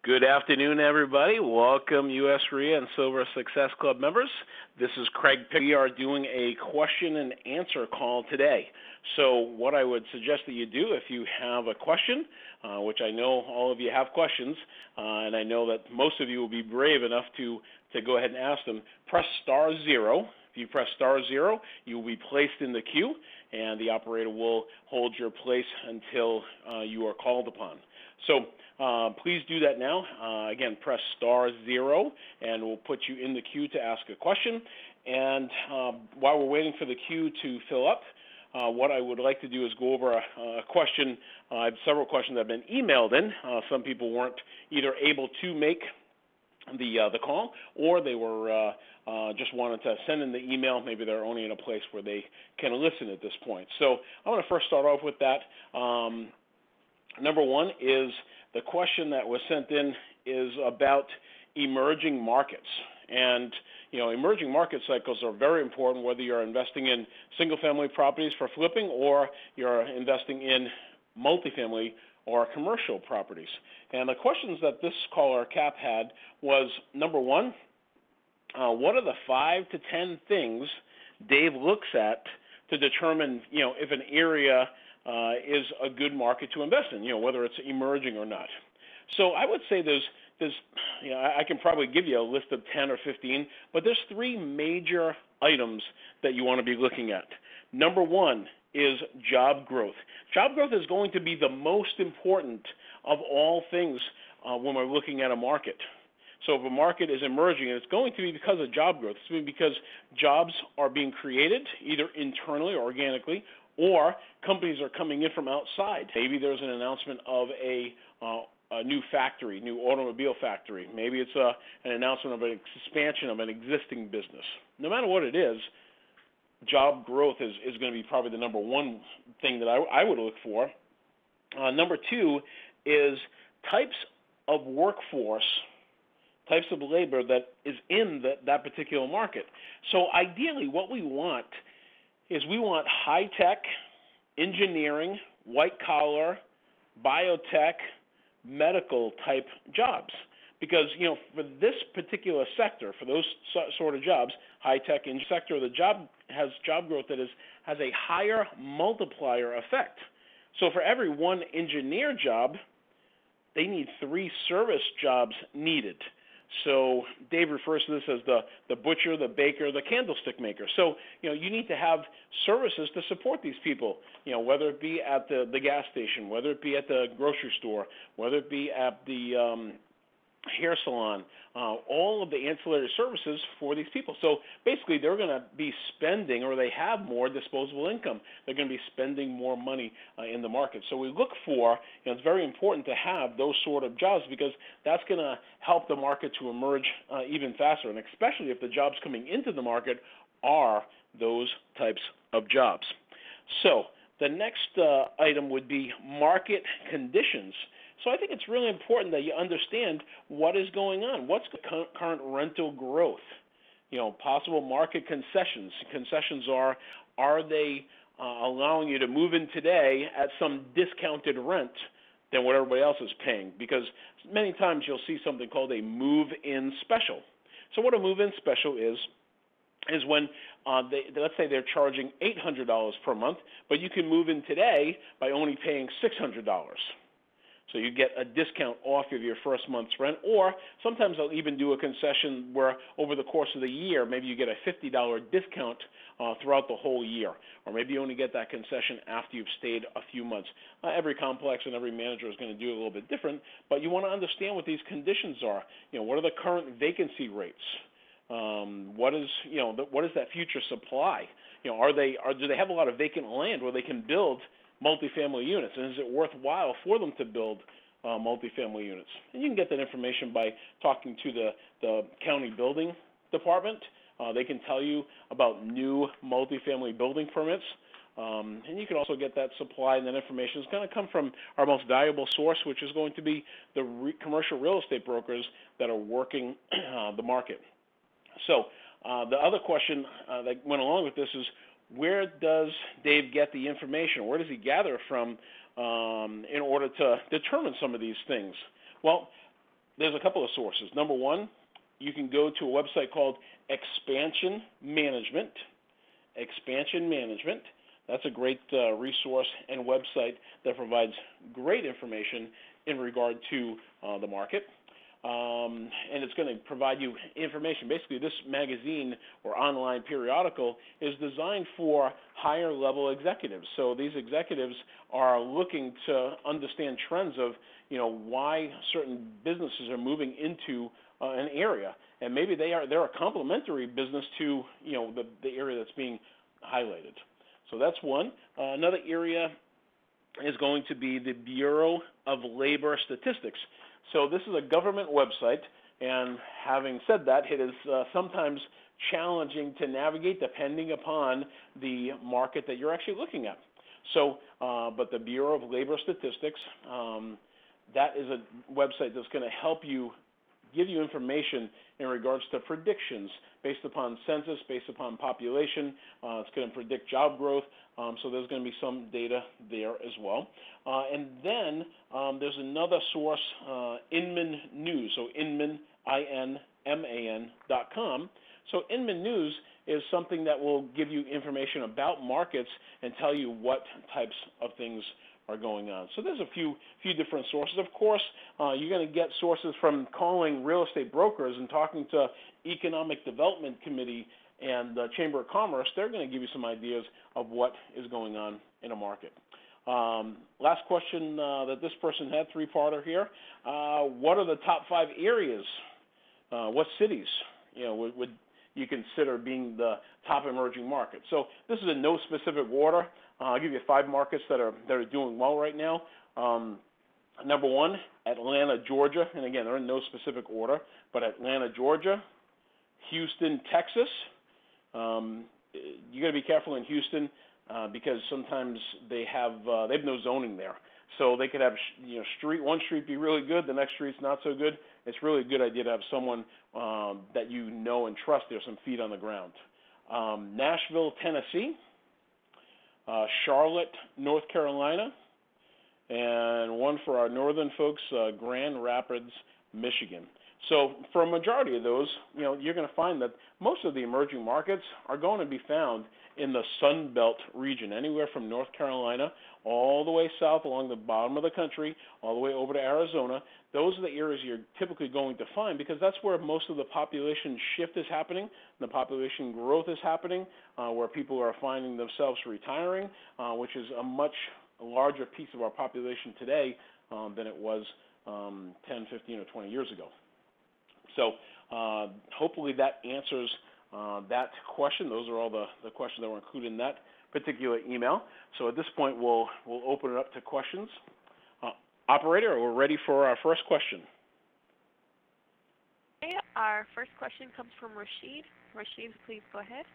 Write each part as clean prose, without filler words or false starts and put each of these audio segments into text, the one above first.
Good afternoon, everybody. Welcome, U.S. RIA and Silver Success Club members. This is Craig Pick. We are doing a question and answer call today. So what I would suggest that you do if you have a question, which I know all of you have questions, and I know that most of you will be brave enough to go ahead and ask them, press *0. If you press *0, you will be placed in the queue, and the operator will hold your place until you are called upon. So please do that now. Again, press *0, and we'll put you in the queue to ask a question. And while we're waiting for the queue to fill up, what I would like to do is go over a question. I have several questions that have been emailed in. Some people weren't either able to make the call, or they were just wanted to send in the email. Maybe they're only in a place where they can listen at this point. So I want to first start off with that. Number one is the question that was sent in is about emerging markets. And, emerging market cycles are very important, whether you're investing in single-family properties for flipping or you're investing in multifamily or commercial properties. And the questions that this caller, Cap, had was, number one, what are the 5 to 10 things Dave looks at to determine, if an area is a good market to invest in, whether it's emerging or not. So I would say there's I can probably give you a list of 10 or 15, but there's 3 major items that you want to be looking at. Number one is job growth. Job growth is going to be the most important of all things when we're looking at a market. So if a market is emerging, it's going to be because of job growth. It's going to be because jobs are being created either internally or organically, or companies are coming in from outside. Maybe there's an announcement of a new factory, new automobile factory. Maybe it's an announcement of an expansion of an existing business. No matter what it is, job growth is going to be probably the number one thing that I would look for. Number two is types of workforce, types of labor that is in that particular market. So ideally what we want is we want high-tech, engineering, white-collar, biotech, medical-type jobs. Because, for this particular sector, for those sort of jobs, high-tech sector, the job has job growth that has a higher multiplier effect. So for every one engineer job, they need 3 service jobs needed. So Dave refers to this as the butcher, the baker, the candlestick maker. So, you need to have services to support these people, whether it be at the gas station, whether it be at the grocery store, whether it be at the hair salon, all of the ancillary services for these people. So basically they're going to be spending, or they have more disposable income. They're going to be spending more money in the market. So we look for, it's very important to have those sort of jobs, because that's going to help the market to emerge even faster, and especially if the jobs coming into the market are those types of jobs. So the next item would be market conditions. So I think it's really important that you understand what is going on. What's the current rental growth? Possible market concessions. Concessions are they allowing you to move in today at some discounted rent than what everybody else is paying? Because many times you'll see something called a move-in special. So what a move-in special is when let's say they're charging $800 per month, but you can move in today by only paying $600. So you get a discount off of your first month's rent, or sometimes they'll even do a concession where over the course of the year, maybe you get a $50 discount throughout the whole year, or maybe you only get that concession after you've stayed a few months. Every complex and every manager is going to do it a little bit different, but you want to understand what these conditions are. What are the current vacancy rates? What is that future supply? Do they have a lot of vacant land where they can build multifamily units, and is it worthwhile for them to build multifamily units? And you can get that information by talking to the county building department. They can tell you about new multifamily building permits, and you can also get that supply and that information. It's going to come from our most valuable source, which is going to be the commercial real estate brokers that are working the market. So the other question that went along with this is, where does Dave get the information? Where does he gather from in order to determine some of these things? Well, there's a couple of sources. Number one, you can go to a website called Expansion Management. Expansion Management. That's a great resource and website that provides great information in regard to the market. And it's going to provide you information. Basically, this magazine or online periodical is designed for higher level executives. So these executives are looking to understand trends of, why certain businesses are moving into an area, and maybe they're a complementary business to the area that's being highlighted. So that's one. Another area is going to be the Bureau of Labor Statistics. So this is a government website, and having said that, it is sometimes challenging to navigate depending upon the market that you're actually looking at. So, but the Bureau of Labor Statistics, that is a website that's going to help you give you information in regards to predictions based upon census, based upon population. It's going to predict job growth, so there's going to be some data there as well. And then there's another source, Inman News, so Inman, INMAN.com. So Inman News is something that will give you information about markets and tell you what types of things are going on. So there's a few different sources. Of course, you're going to get sources from calling real estate brokers and talking to Economic Development Committee and the Chamber of Commerce. They're going to give you some ideas of what is going on in a market. Last question that this person had, three-parter here. What are the top 5 areas? What cities, would you consider being the top emerging market? So this is in no specific order. I'll give you 5 markets that are doing well right now. Number 1, Atlanta, Georgia, and again, they're in no specific order, but Atlanta, Georgia, Houston, Texas. You got to be careful in Houston because sometimes they have no zoning there, so they could have one street be really good, the next street's not so good. It's really a good idea to have someone that you know and trust there, some feet on the ground. Nashville, Tennessee. Charlotte, North Carolina, and one for our northern folks, Grand Rapids, Michigan. So for a majority of those, you're going to find that most of the emerging markets are going to be found in the Sun Belt region, anywhere from North Carolina all the way south along the bottom of the country, all the way over to Arizona. Those are the areas you're typically going to find because that's where most of the population shift is happening, the population growth is happening, where people are finding themselves retiring, which is a much larger piece of our population today than it was 10, 15, or 20 years ago. So hopefully that answers that question. Those are all the questions that were included in that particular email. So at this point, we'll open it up to questions. Operator, we're ready for our first question. Okay, our first question comes from Rashid. Rashid, please go ahead.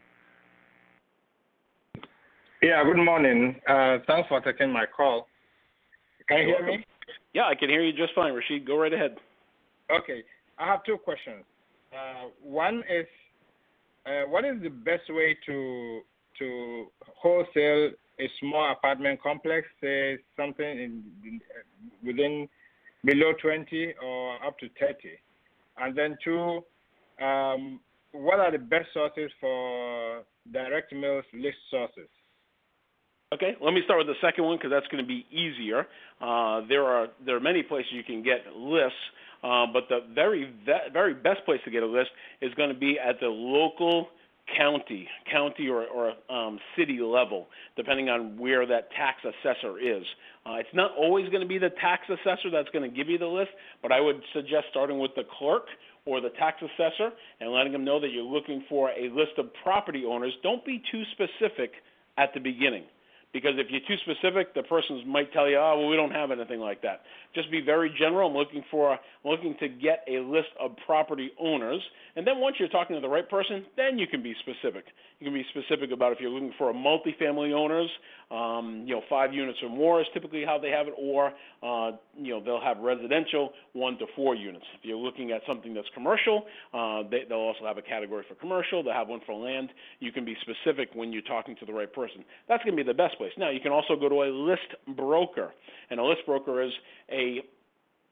Yeah, good morning. Thanks for taking my call. Can you hear me? Yeah, I can hear you just fine, Rashid. Go right ahead. Okay, I have 2 questions. One is, what is the best way to wholesale a small apartment complex, say something within below 20 or up to 30? And then 2, what are the best sources for direct mail list sources? Okay, let me start with the second one because that's going to be easier. There are many places you can get lists, but the very best place to get a list is going to be at the local county or city level, depending on where that tax assessor is. It's not always going to be the tax assessor that's going to give you the list, but I would suggest starting with the clerk or the tax assessor and letting them know that you're looking for a list of property owners. Don't be too specific at the beginning, because if you're too specific, the person might tell you, oh, well, we don't have anything like that. Just be very general. I'm looking to get a list of property owners. And then once you're talking to the right person, then you can be specific. You can be specific about if you're looking for a multifamily owners, 5 units or more is typically how they have it, or, they'll have residential 1 to 4 units. If you're looking at something that's commercial, they'll also have a category for commercial. They'll have one for land. You can be specific when you're talking to the right person. That's going to be the best place. Now, you can also go to a list broker, and a list broker is a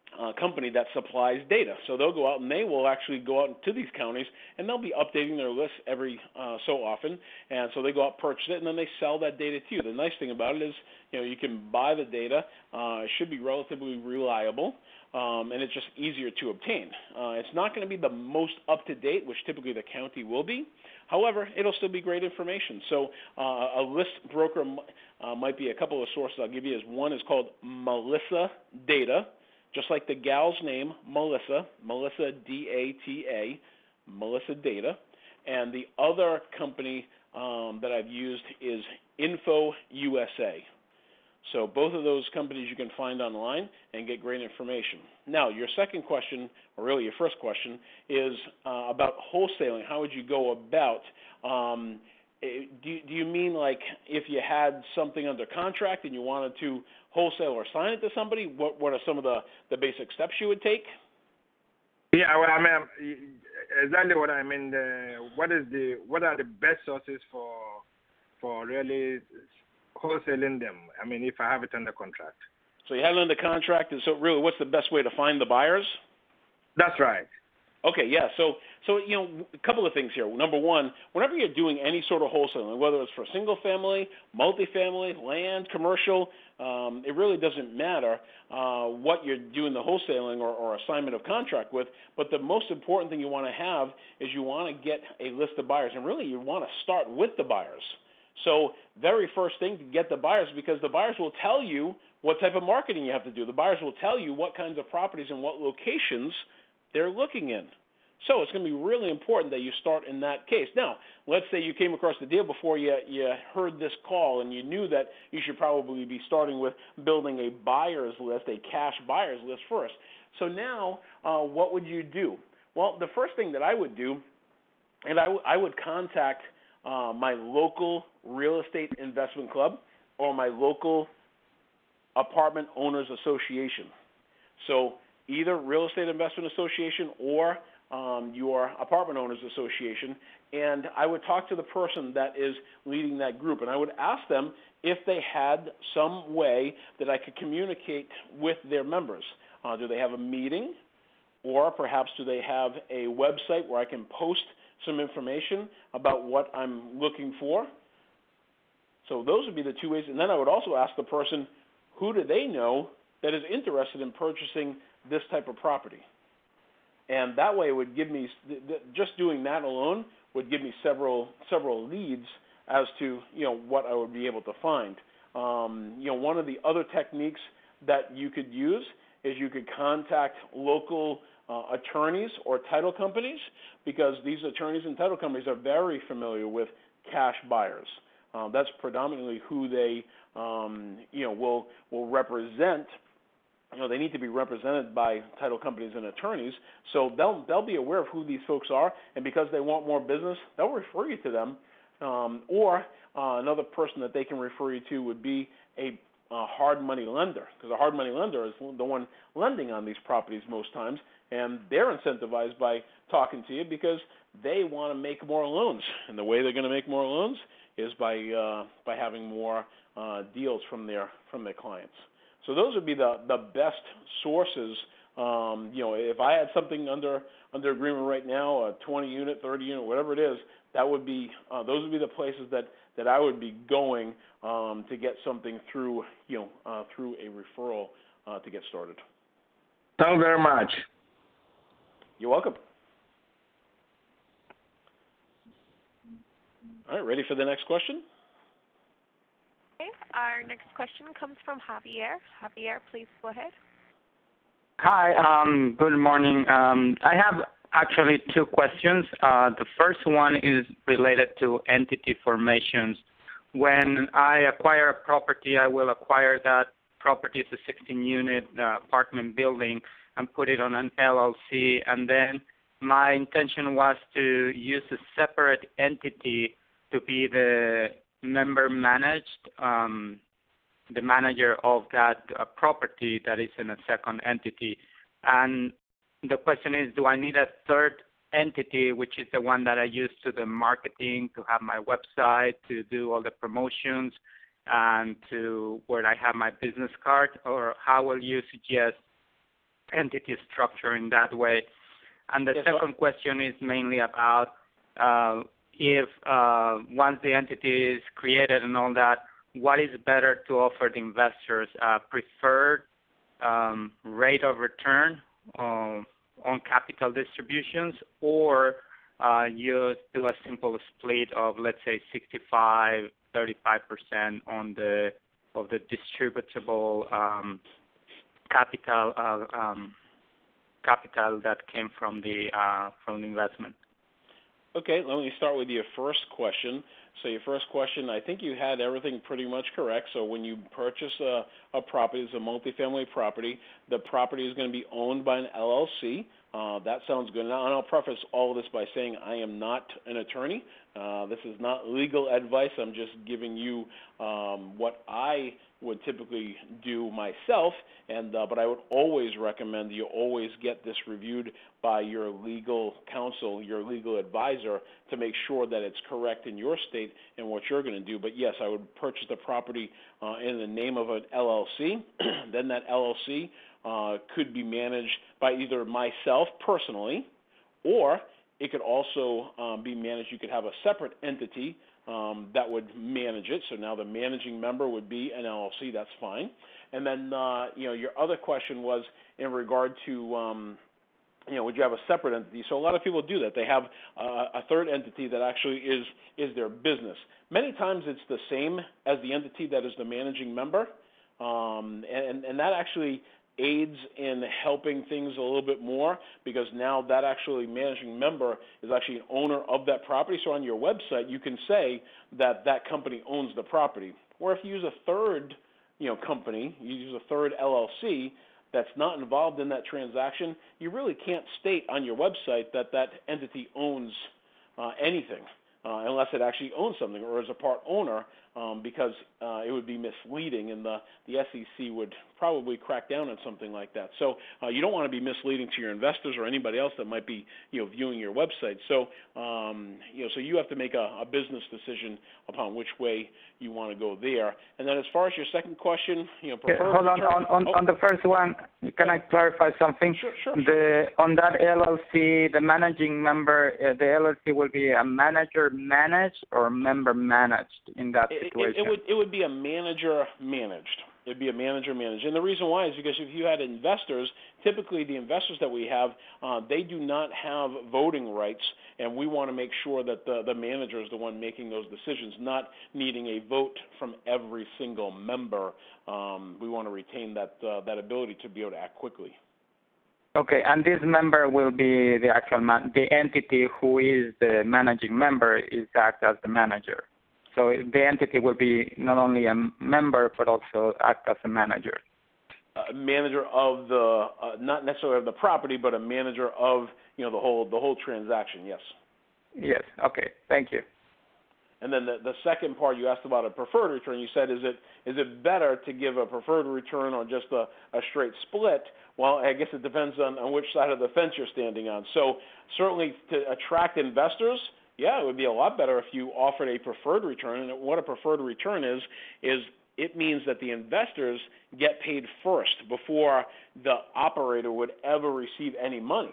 company that supplies data. So they'll go out and they will actually go out to these counties and they'll be updating their lists every so often. And so they go out, purchase it, and then they sell that data to you. The nice thing about it is, you can buy the data. It should be relatively reliable, and it's just easier to obtain. It's not going to be the most up-to-date, which typically the county will be. However, it'll still be great information. So a list broker might be a couple of sources I'll give you. One is called Melissa Data, just like the gal's name, Melissa, D-A-T-A, Melissa Data. And the other company that I've used is Info USA. So both of those companies you can find online and get great information. Now, your second question, or really your first question, is about wholesaling. How would you go about? Do you mean like if you had something under contract and you wanted to wholesale or sign it to somebody? What are some of the basic steps you would take? Yeah, well, I mean, exactly what I mean. What are the best sources for really wholesaling them? I mean, if I have it under contract. So you have it under contract, and so really, what's the best way to find the buyers? That's right. Okay, yeah. So a couple of things here. Number one, whenever you're doing any sort of wholesaling, whether it's for single family, multifamily, land, commercial, it really doesn't matter what you're doing the wholesaling or assignment of contract with. But the most important thing you want to have is you want to get a list of buyers, and really you want to start with the buyers. So very first thing to get the buyers, because the buyers will tell you what type of marketing you have to do. The buyers will tell you what kinds of properties and what locations they're looking in. So it's going to be really important that you start in that case. Now, let's say you came across the deal before you heard this call and you knew that you should probably be starting with building a buyer's list, a cash buyer's list first. So now what would you do? Well, the first thing that I would do, and I would contact my local real estate investment club or my local apartment owners association. So either real estate investment association or your apartment owners association, and I would talk to the person that is leading that group, and I would ask them if they had some way that I could communicate with their members. Do they have a meeting, or perhaps do they have a website where I can post some information about what I'm looking for? So those would be the two ways. And then I would also ask the person, who do they know that is interested in purchasing this type of property? And that way it would give me, just doing that alone would give me several leads as to, what I would be able to find. One of the other techniques that you could use is you could contact local attorneys or title companies, because these attorneys and title companies are very familiar with cash buyers. That's predominantly who they, will represent. They need to be represented by title companies and attorneys, so they'll be aware of who these folks are, and because they want more business, they'll refer you to them. Or another person that they can refer you to would be a hard money lender, because a hard money lender is the one lending on these properties most times, and they're incentivized by talking to you because they want to make more loans, and the way they're going to make more loans is by having more deals from their clients. So those would be the best sources. If I had something under agreement right now, a 20 unit, 30 unit, whatever it is, that would be those would be the places that I would be going to get something through through a referral to get started. Thank you very much. You're welcome. All right, ready for the next question? Okay, our next question comes from Javier. Javier, please go ahead. Hi, good morning. I have actually two questions. The first one is related to entity formations. When I acquire a property, I will acquire that property as a 16-unit apartment building and put it on an LLC, and then my intention was to use a separate entity to be the member managed, the manager of that property that is in a second entity. And the question is, do I need a third entity, which is the one that I use to the marketing, to have my website, to do all the promotions, and to where I have my business card? Or how will you suggest entity structure in that way. And the second question is mainly about if once the entity is created and all that, what is better to offer the investors, preferred rate of return on capital distributions, or you do a simple split of, let's say, 65-35% on the distributable capital that came from the investment. Okay, let me start with your first question. So your first question, I think you had everything pretty much correct. So when you purchase a property, it's a multifamily property, the property is going to be owned by an LLC. That sounds good. Now, and I'll preface all of this by saying I am not an attorney. This is not legal advice. I'm just giving you what I would typically do myself, and but I would always recommend you always get this reviewed by your legal counsel, your legal advisor, to make sure that it's correct in your state and what you're going to do. But yes, I would purchase the property in the name of an LLC. Then that LLC could be managed by either myself personally, or it could also be managed. You could have a separate entity that would manage it. So now the managing member would be an LLC. That's fine. And then your other question was in regard to would you have a separate entity? So a lot of people do that. They have a third entity that actually is their business. Many times it's the same as the entity that is the managing member, and that actually aids in helping things a little bit more, because now that actually managing member is actually an owner of that property. So on your website, you can say that that company owns the property. Or if you use a third, company, you use a third LLC that's not involved in that transaction, you really can't state on your website that that entity owns anything, unless it actually owns something or is a part owner, because it would be misleading, and the SEC would probably crack down on something like that. So you don't want to be misleading to your investors or anybody else that might be viewing your website. So so you have to make a business decision upon which way you want to go there. And then as far as your second question, hold on the first one, can I clarify something? Sure. On that LLC, the managing member, the LLC will be a manager managed or member managed in that situation? It would be a manager managed. It'd be a manager managed. And the reason why is because if you had investors, typically the investors that we have, they do not have voting rights, and we want to make sure that the manager is the one making those decisions, not needing a vote from every single member. We want to retain that ability to be able to act quickly. Okay, and this member will be the actual the entity who is the managing member is act as the manager. So the entity will be not only a member but also act as a manager. A manager of the not necessarily of the property, but a manager of the whole transaction. Yes. Yes. Okay. Thank you. And then the second part, you asked about a preferred return. You said, is it better to give a preferred return on just a straight split? Well, I guess it depends on which side of the fence you're standing on. So certainly to attract investors, yeah, it would be a lot better if you offered a preferred return. And what a preferred return is it means that the investors get paid first before the operator would ever receive any money.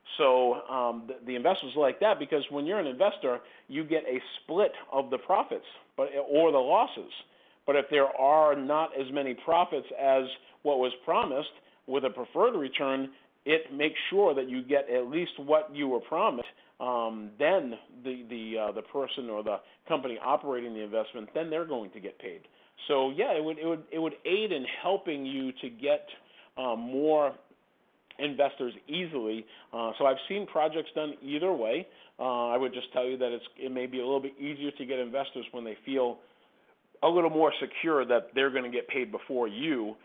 So the investors like that because when you're an investor, you get a split of the profits or the losses. But if there are not as many profits as what was promised with a preferred return, it makes sure that you get at least what you were promised. Then the person or the company operating the investment, then they're going to get paid. So yeah, it would aid in helping you to get more investors easily. So I've seen projects done either way. I would just tell you that it may be a little bit easier to get investors when they feel a little more secure that they're going to get paid before you.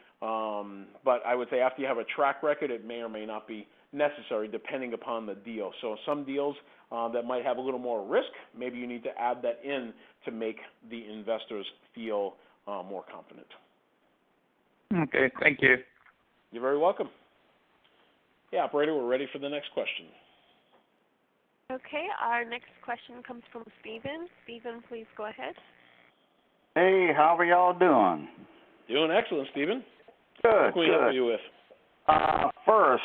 But I would say after you have a track record, it may or may not be necessary depending upon the deal. So some deals that might have a little more risk, maybe you need to add that in to make the investors feel more confident. Okay, thank you. You're very welcome. Yeah, operator, we're ready for the next question. Okay, our next question comes from Stephen. Stephen, please go ahead. Hey, how are y'all doing? Doing excellent, Stephen. Good, What can we help you with? First,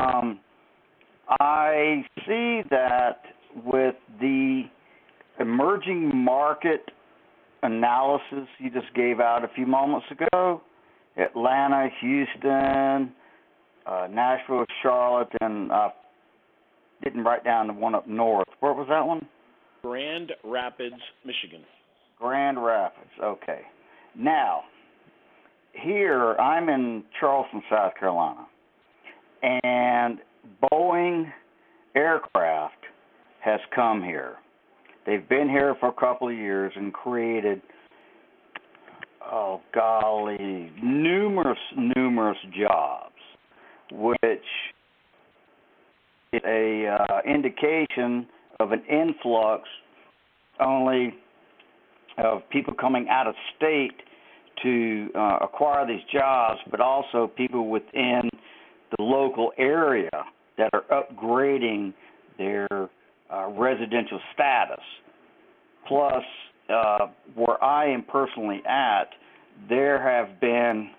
I see that with the emerging market analysis you just gave out a few moments ago, Atlanta, Houston, Nashville, Charlotte, and didn't write down the one up north. Where was that one? Grand Rapids, Michigan. Grand Rapids, okay. Now, here, I'm in Charleston, South Carolina, and Boeing Aircraft has come here. They've been here for a couple of years and created, oh golly, numerous jobs, which is a indication of an influx only of people coming out of state to acquire these jobs, but also people within the local area that are upgrading their residential status. Plus, where I am personally at, there have been,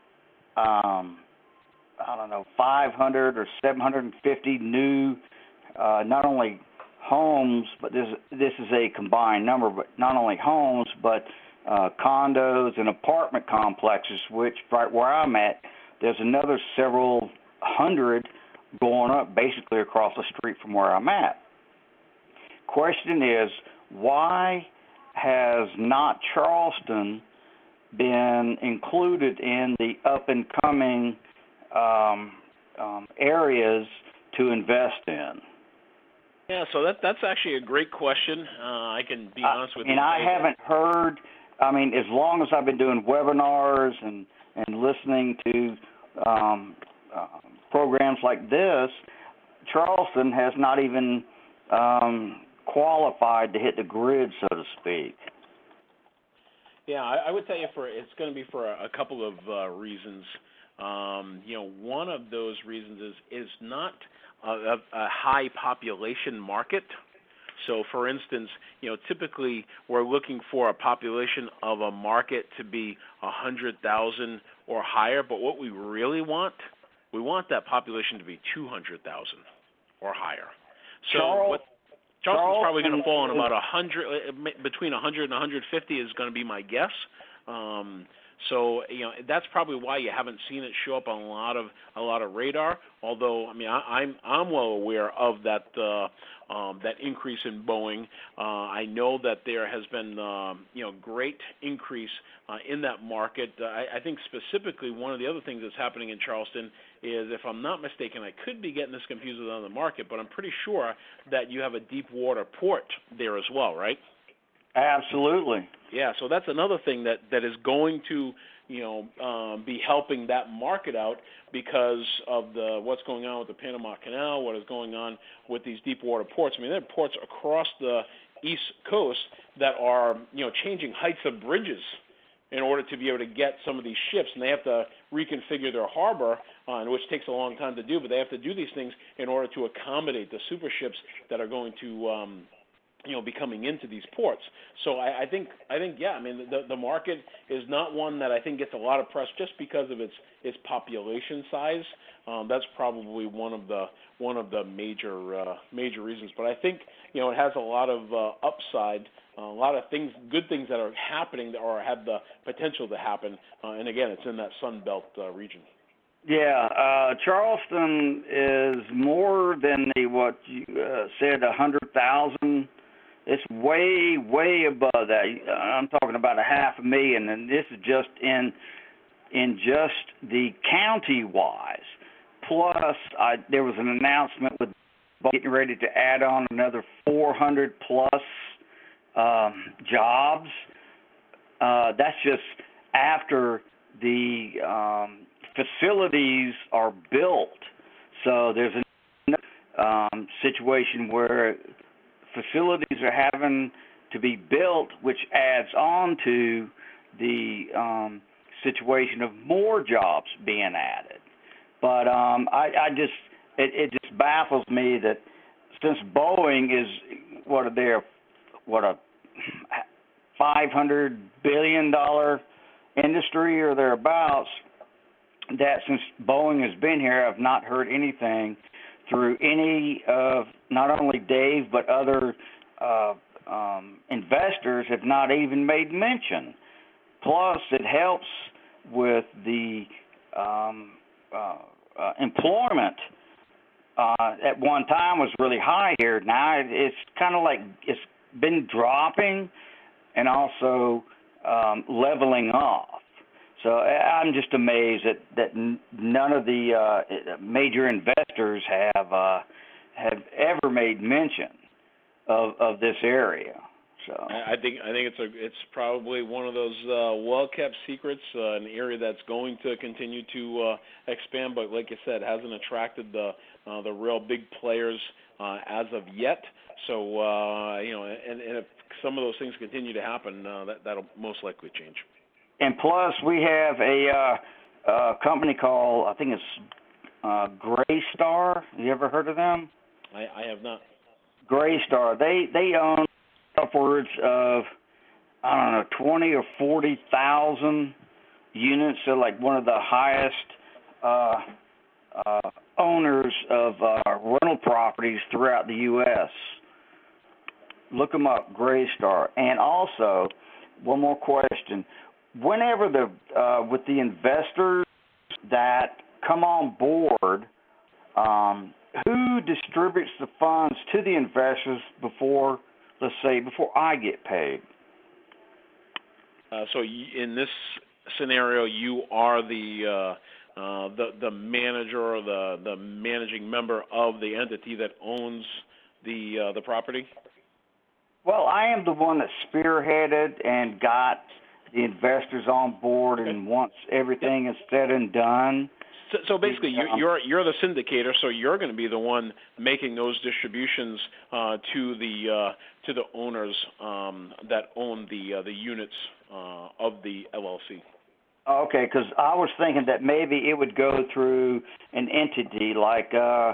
500 or 750 new, not only homes, but this is a combined number, but not only homes, but condos and apartment complexes, which right where I'm at, there's another several hundred going up basically across the street from where I'm at. Question is, why has not Charleston been included in the up-and-coming areas to invest in? Yeah, so that's actually a great question. I can be honest with you. And I haven't heard, as long as I've been doing webinars and listening to programs like this, Charleston has not even qualified to hit the grid, so to speak. Yeah, I would tell you it's going to be for a couple of reasons. One of those reasons is not a high population market. So, for instance, typically we're looking for a population of a market to be 100,000 or higher, but what we really want, we want that population to be 200,000 or higher. So Charleston's probably going to fall in about 100, between 100 and 150 is going to be my guess. So that's probably why you haven't seen it show up on a lot of radar. Although I'm well aware of that that increase in Boeing. I know that there has been great increase in that market. I think specifically one of the other things that's happening in Charleston is, if I'm not mistaken, I could be getting this confused with another market, but I'm pretty sure that you have a deep water port there as well, right? Absolutely. Yeah, so that's another thing that is going to be helping that market out because of what's going on with the Panama Canal, what is going on with these deep water ports. There are ports across the East Coast that are changing heights of bridges in order to be able to get some of these ships, and they have to reconfigure their harbor, which takes a long time to do, but they have to do these things in order to accommodate the super ships that are going to be coming into these ports. So I think the market is not one that I think gets a lot of press just because of its population size. That's probably one of the major reasons. But I think it has a lot of upside, a lot of good things that are happening or have the potential to happen. And again, it's in that Sun Belt region. Yeah, Charleston is more than what you said, 100,000. It's way above that. I'm talking about 500,000, and this is just in just the county-wise. Plus, there was an announcement with getting ready to add on another 400-plus jobs. That's just after the facilities are built. So there's another situation where facilities are having to be built, which adds on to the situation of more jobs being added. But it just baffles me that since Boeing is a $500 billion industry or thereabouts, that since Boeing has been here, I've not heard anything through any of not only Dave but other investors have not even made mention. Plus, it helps with the employment. At one time was really high here. Now it's kind of like it's been dropping and also leveling off. So I'm just amazed that none of the major investors have ever made mention of this area. So I think it's probably one of those well-kept secrets, an area that's going to continue to expand, but like you said, hasn't attracted the real big players as of yet. So and if some of those things continue to happen, that'll most likely change. And plus, we have a company called, I think it's Greystar. You ever heard of them? I have not. Greystar. They own upwards of, I don't know, 20 or 40,000 units. They're like one of the highest owners of rental properties throughout the U.S. Look them up, Greystar. And also, one more question. Whenever with the investors that come on board, who distributes the funds to the investors before, let's say, before I get paid? So in this scenario, you are the manager or the managing member of the entity that owns the property? Well, I am the one that spearheaded and got the investors on board, and once everything is said and done. So basically, you're the syndicator, so you're going to be the one making those distributions to the owners that own the units of the LLC. Okay, because I was thinking that maybe it would go through an entity like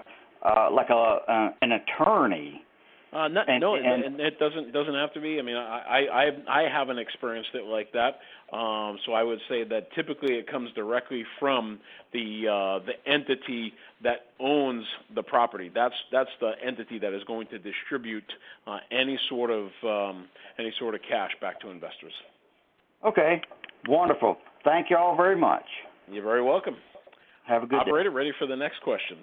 an attorney. And it doesn't have to be. I mean, I haven't experienced it like that. So I would say that typically it comes directly from the entity that owns the property. That's the entity that is going to distribute any sort of cash back to investors. Okay, wonderful. Thank you all very much. You're very welcome. Have a good day. Operator, ready for the next question.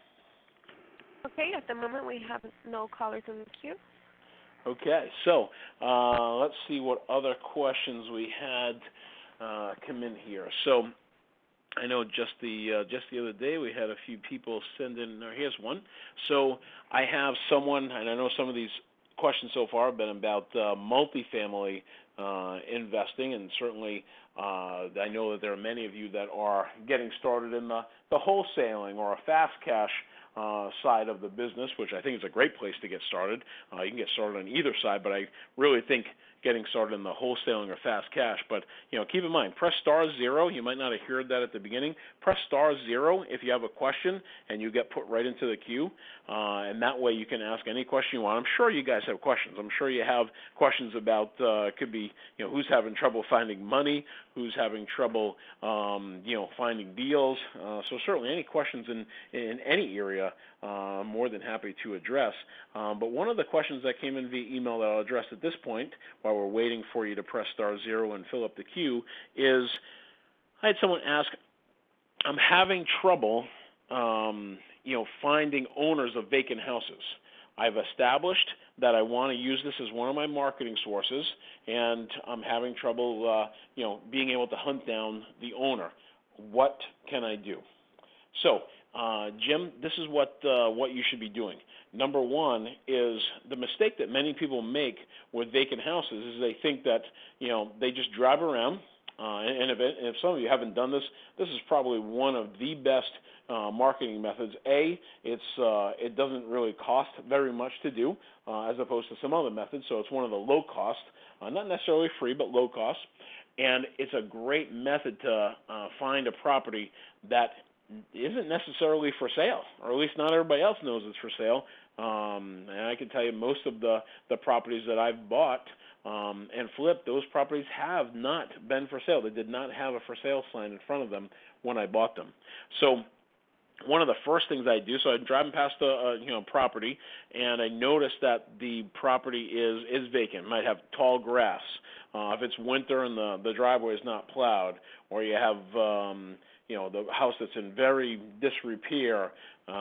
Okay, at the moment we have no callers in the queue. Okay, so let's see what other questions we had come in here. So I know just the other day we had a few people send in. Here's one. So I have someone, and I know some of these questions so far have been about multifamily investing, and certainly I know that there are many of you that are getting started in the wholesaling or a fast cash side of the business, which I think is a great place to get started. You can get started on either side, but I really think getting started in the wholesaling or fast cash. But, keep in mind, press *0. You might not have heard that at the beginning. Press *0 if you have a question, and you get put right into the queue. And that way you can ask any question you want. I'm sure you guys have questions. I'm sure you have questions about, could be, who's having trouble finding money, who's having trouble, finding deals. So certainly any questions in any area, I'm more than happy to address. But one of the questions that came in via email that I'll address at this point, while we're waiting for you to press *0 and fill up the queue, is I had someone ask, I'm having trouble, finding owners of vacant houses. I've established that I want to use this as one of my marketing sources, and I'm having trouble, being able to hunt down the owner. What can I do? So, Jim, this is what you should be doing. Number one is the mistake that many people make with vacant houses is they think that, they just drive around. And if some of you haven't done this, this is probably one of the best marketing methods. It doesn't really cost very much to do as opposed to some other methods, so it's one of the low cost, not necessarily free, but low cost. And it's a great method to find a property that isn't necessarily for sale, or at least not everybody else knows it's for sale. And I can tell you most of the properties that I've bought and flipped, those properties have not been for sale. They did not have a for sale sign in front of them when I bought them. So one of the first things I do, so I'm driving past a property, and I notice that the property is vacant. It might have tall grass. If it's winter and the driveway is not plowed, or you have the house that's in very disrepair.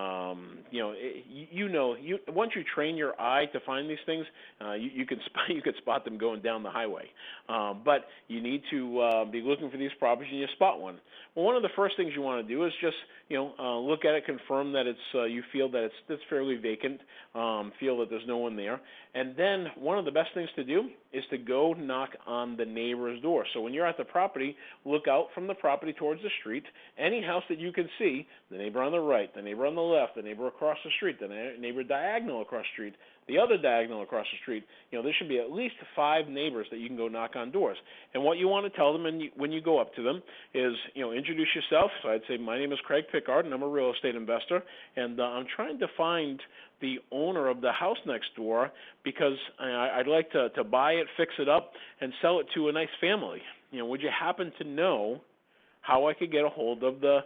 Once you train your eye to find these things, you can spot them going down the highway. But you need to be looking for these properties, and you spot one. Well, one of the first things you want to do is just look at it, confirm that you feel that it's fairly vacant, feel that there's no one there, and then one of the best things to do is to go knock on the neighbor's door. So when you're at the property, look out from the property towards the street. Any house that you can see, the neighbor on the right, the neighbor on the left, the neighbor across the street, the neighbor diagonal across the street, the other diagonal across the street, there should be at least 5 neighbors that you can go knock on doors. And what you want to tell them when you go up to them is, introduce yourself. So I'd say, my name is Craig Pickard, and I'm a real estate investor, and I'm trying to find the owner of the house next door because I'd like to buy it, fix it up, and sell it to a nice family. Would you happen to know how I could get a hold of the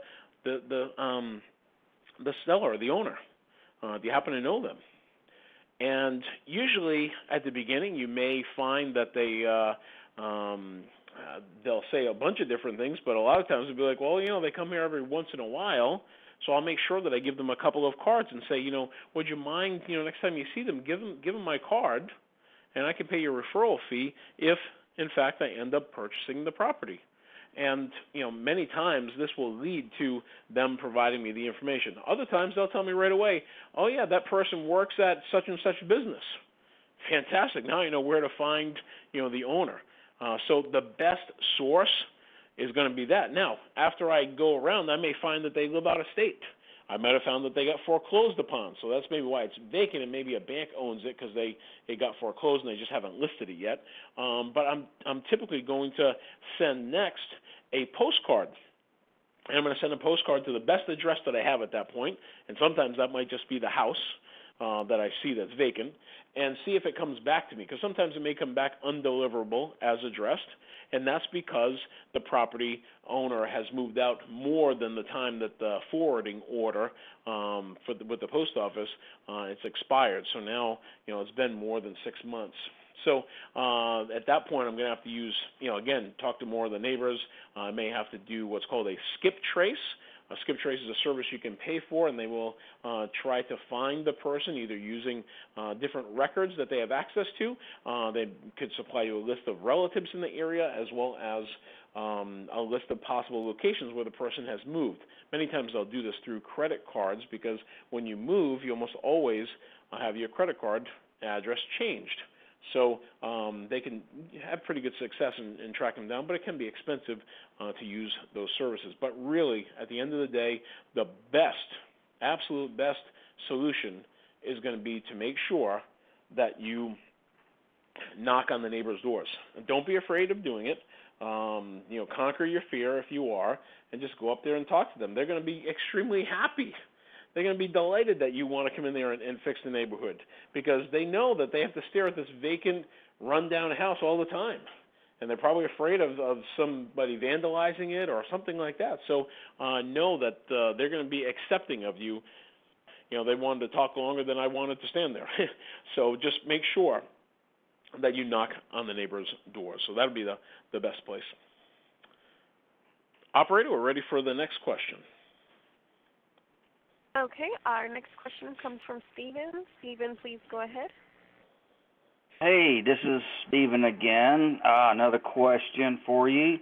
seller or the owner? Do you happen to know them? And usually at the beginning, you may find that they'll say a bunch of different things, but a lot of times they'll be like, well, they come here every once in a while, so I'll make sure that I give them a couple of cards and say, would you mind, next time you see them, give them my card, and I can pay your referral fee if, in fact, I end up purchasing the property. And, many times this will lead to them providing me the information. Other times they'll tell me right away, oh, yeah, that person works at such and such business. Fantastic. Now I know where to find, the owner. So the best source is going to be that. Now, after I go around, I may find that they live out of state. I might have found that they got foreclosed upon, so that's maybe why it's vacant, and maybe a bank owns it because they got foreclosed and they just haven't listed it yet. But I'm typically going to send next a postcard. And I'm going to send a postcard to the best address that I have at that point, and sometimes that might just be the house that I see that's vacant, and see if it comes back to me, because sometimes it may come back undeliverable as addressed, and that's because the property owner has moved out more than the time that the forwarding order with the post office it's expired. So now it's been more than 6 months. So at that point, I'm going to have to use again, talk to more of the neighbors. I may have to do what's called a skip trace. A skip trace is a service you can pay for, and they will try to find the person either using different records that they have access to. They could supply you a list of relatives in the area as well as a list of possible locations where the person has moved. Many times they'll do this through credit cards because when you move, you almost always have your credit card address changed. So they can have pretty good success in tracking them down, but it can be expensive to use those services. But really, at the end of the day, the best, absolute best solution is going to be to make sure that you knock on the neighbor's doors. And don't be afraid of doing it. Conquer your fear if you are, and just go up there and talk to them. They're going to be extremely happy. They're going to be delighted that you want to come in there and fix the neighborhood because they know that they have to stare at this vacant, run-down house all the time. And they're probably afraid of somebody vandalizing it or something like that. So know that they're going to be accepting of you. They wanted to talk longer than I wanted to stand there. So just make sure that you knock on the neighbor's door. So that would be the best place. Operator, we're ready for the next question. Okay, our next question comes from Stephen. Stephen, please go ahead. Hey, this is Stephen again. Another question for you.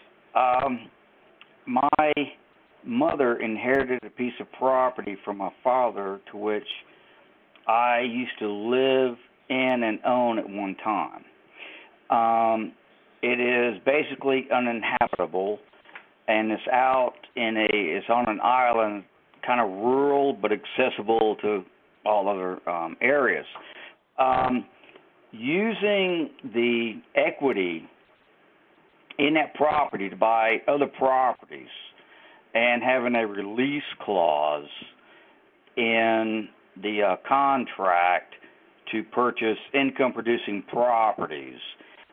My mother inherited a piece of property from my father to which I used to live in and own at one time. It is basically uninhabitable, and it's it's on an island, kind of rural but accessible to all other areas. Using the equity in that property to buy other properties and having a release clause in the contract to purchase income-producing properties,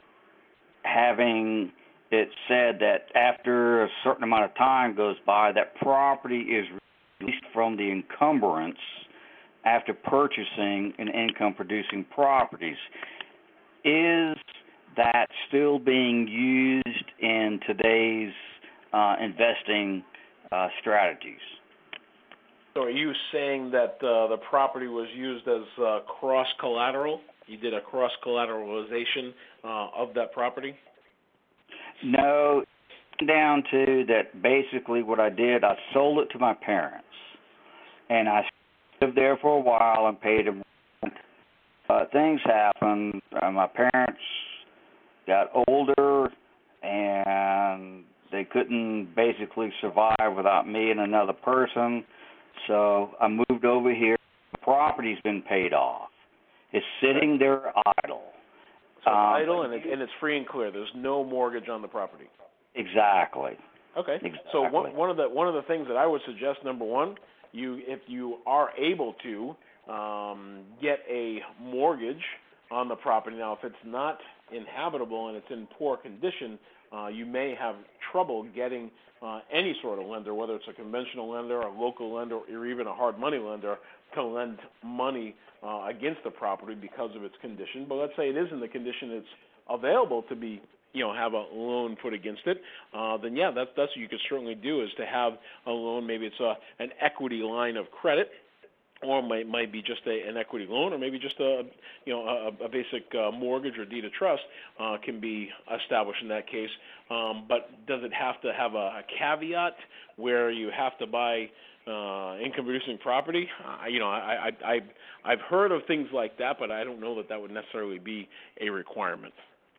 having it said that after a certain amount of time goes by, that property is released from the encumbrance after purchasing an income-producing properties. Is that still being used in today's investing strategies? So are you saying that the property was used as cross-collateral? You did a cross-collateralization of that property? No, down to that basically what I did, I sold it to my parents. And I lived there for a while and paid them rent. Things happened. My parents got older and they couldn't basically survive without me and another person. So I moved over here. The property's been paid off. It's sitting there idle. So it's idle and it's free and clear. There's no mortgage on the property. Exactly. Okay. Exactly. So one of the things that I would suggest, number one, if you are able to get a mortgage on the property. Now, if it's not inhabitable and it's in poor condition, you may have trouble getting any sort of lender, whether it's a conventional lender, a local lender, or even a hard money lender, to lend money against the property because of its condition. But let's say it is in the condition it's available to be, have a loan put against it, then yeah, that's what you could certainly do, is to have a loan. Maybe it's an equity line of credit, or might be just an equity loan, or maybe just a basic mortgage or deed of trust can be established in that case. But does it have to have a caveat where you have to buy income-producing property? I've heard of things like that, but I don't know that would necessarily be a requirement.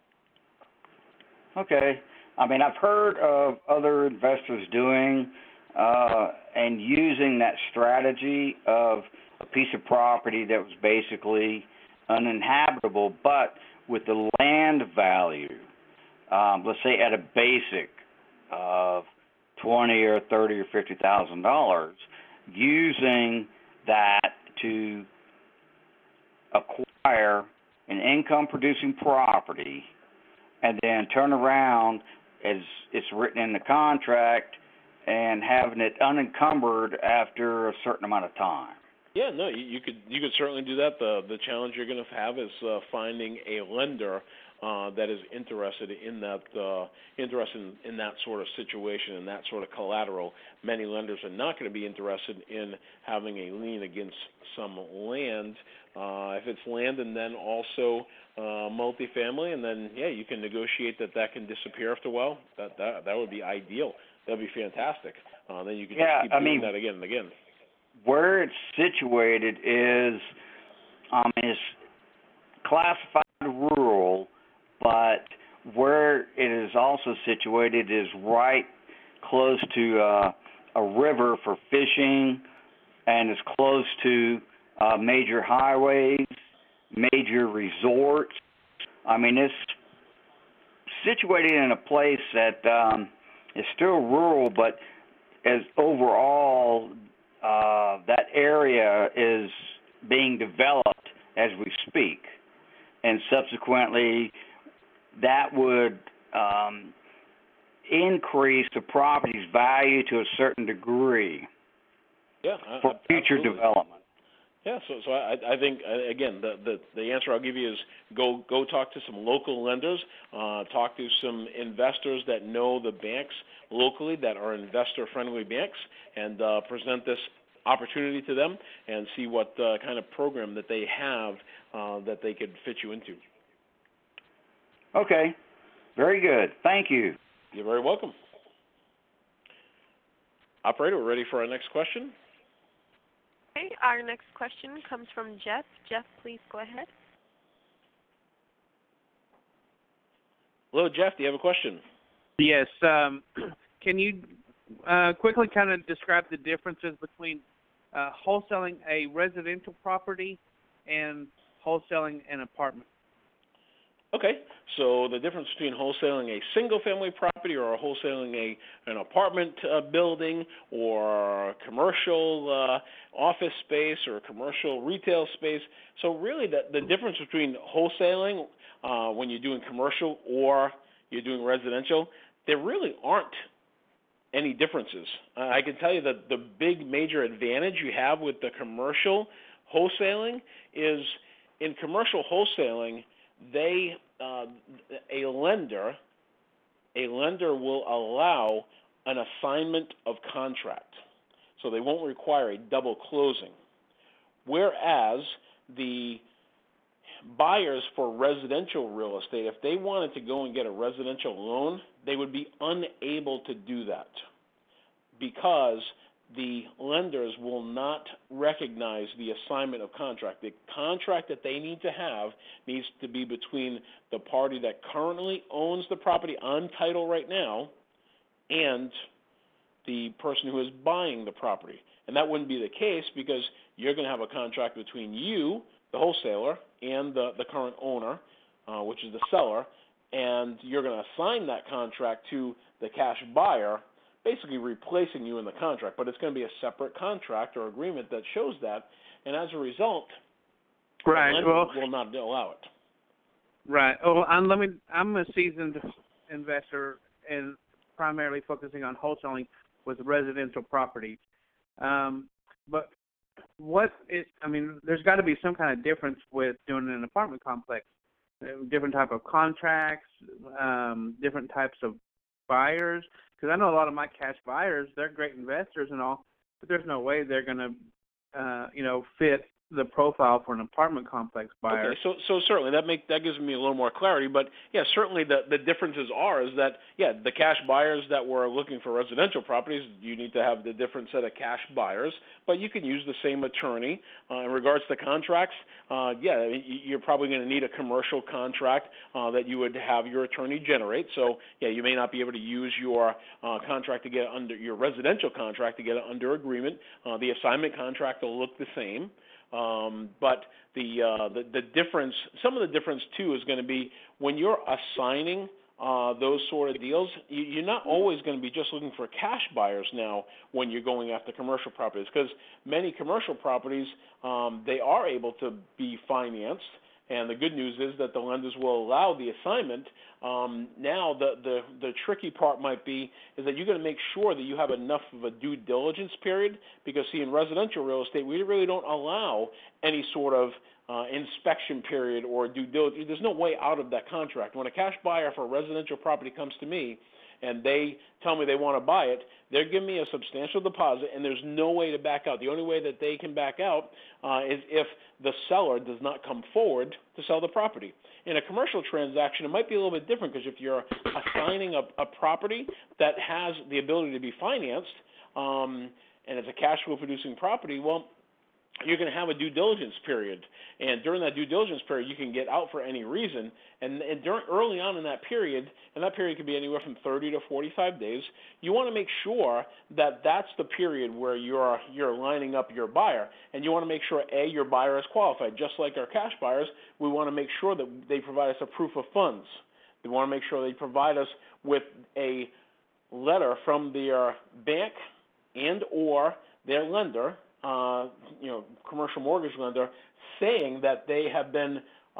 Okay. I mean, I've heard of other investors doing and using that strategy of a piece of property that was basically uninhabitable, but with the land value, let's say at a basic of $20 or $30 or $50,000, using that to acquire an income-producing property, and then turn around as it's written in the contract and having it unencumbered after a certain amount of time. Yeah, no, you could certainly do that. The challenge you're going to have is finding a lender that is interested in that sort of situation and that sort of collateral. Many lenders are not going to be interested in having a lien against some land. If it's land and then also multifamily, and then you can negotiate that can disappear after a while. That would be ideal. That would be fantastic. Then you can just keep doing that again and again. Where it's situated is classified rural, but where it is also situated is right close to a river for fishing, and it's close to major highways, major resorts. I mean, it's situated in a place that is still rural, but as overall that area is being developed as we speak, and subsequently that would increase the property's value to a certain degree for future development. Yeah, so I think again the answer I'll give you is go talk to some local lenders, talk to some investors that know the banks locally that are investor-friendly banks, and present this opportunity to them and see what kind of program that they have that they could fit you into. Okay, very good. Thank you. You're very welcome. Operator, we're ready for our next question. Okay, our next question comes from Jeff. Jeff, please go ahead. Hello, Jeff. Do you have a question? Yes. Can you quickly kind of describe the differences between wholesaling a residential property and wholesaling an apartment? Okay, so the difference between wholesaling a single-family property or wholesaling an apartment building or a commercial office space or a commercial retail space. So really the difference between wholesaling when you're doing commercial or you're doing residential, there really aren't any differences. I can tell you that the big major advantage you have with the commercial wholesaling is in commercial wholesaling, a lender will allow an assignment of contract, so they won't require a double closing. Whereas the buyers for residential real estate, if they wanted to go and get a residential loan, they would be unable to do that because the lenders will not recognize the assignment of contract. The contract that they need to have needs to be between the party that currently owns the property on title right now and the person who is buying the property. And that wouldn't be the case because you're going to have a contract between you, the wholesaler, and the current owner, which is the seller, and you're going to assign that contract to the cash buyer, basically replacing you in the contract, but it's going to be a separate contract or agreement that shows that, and as a result, right, the lender will not allow it. Right. Well, I'm a seasoned investor and primarily focusing on wholesaling with residential properties. But there's got to be some kind of difference with doing an apartment complex. Different type of contracts, different types of buyers. Because I know a lot of my cash buyers, they're great investors and all, but there's no way they're going to, fit the profile for an apartment complex buyer. Okay, so certainly that gives me a little more clarity, but yeah, certainly the differences are is that the cash buyers that were looking for residential properties, you need to have the different set of cash buyers, but you can use the same attorney. In regards to contracts, you're probably going to need a commercial contract that you would have your attorney generate. So you may not be able to use your contract to get under your residential contract to get it under agreement. The assignment contract will look the same. But the difference, some of the difference too, is going to be when you're assigning those sort of deals, you're not always going to be just looking for cash buyers now when you're going after commercial properties, because many commercial properties, they are able to be financed. And the good news is that the lenders will allow the assignment. Now, the tricky part might be is that you're going to make sure that you have enough of a due diligence period, because, see, in residential real estate, we really don't allow any sort of inspection period or due diligence. There's no way out of that contract. When a cash buyer for a residential property comes to me and they tell me they want to buy it, they're giving me a substantial deposit, and there's no way to back out. The only way that they can back out is if the seller does not come forward to sell the property. In a commercial transaction, it might be a little bit different, because if you're assigning a property that has the ability to be financed, and it's a cash flow producing property, well, you're going to have a due diligence period, and during that due diligence period, you can get out for any reason. And early on in that period, and that period could be anywhere from 30 to 45 days, you want to make sure that that's the period where you're lining up your buyer, and you want to make sure your buyer is qualified. Just like our cash buyers, we want to make sure that they provide us a proof of funds. We want to make sure they provide us with a letter from their bank and or their lender, commercial mortgage lender, saying that they have been